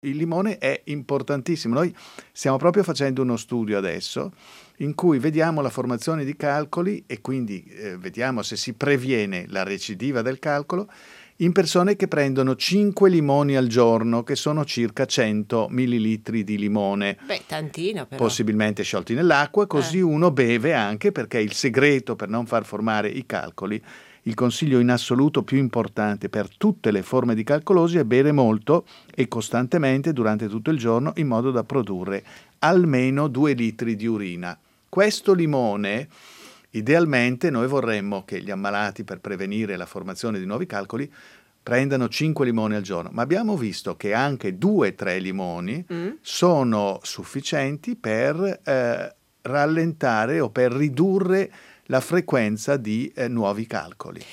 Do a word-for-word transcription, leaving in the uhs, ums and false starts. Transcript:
Il limone è importantissimo. Noi stiamo proprio facendo uno studio adesso in cui vediamo la formazione di calcoli e quindi eh, vediamo se si previene la recidiva del calcolo in persone che prendono cinque limoni al giorno, che sono circa cento millilitri di limone. Beh, tantino però. Possibilmente sciolti nell'acqua, così Eh. uno beve anche, perché il segreto per non far formare i calcoli, il consiglio in assoluto più importante per tutte le forme di calcolosi è bere molto e costantemente durante tutto il giorno, in modo da produrre almeno due litri di urina. Questo limone, idealmente noi vorremmo che gli ammalati, per prevenire la formazione di nuovi calcoli, prendano cinque limoni al giorno, ma abbiamo visto che anche due tre limoni Mm. sono sufficienti per eh, rallentare o per ridurre la frequenza di eh, nuovi calcoli.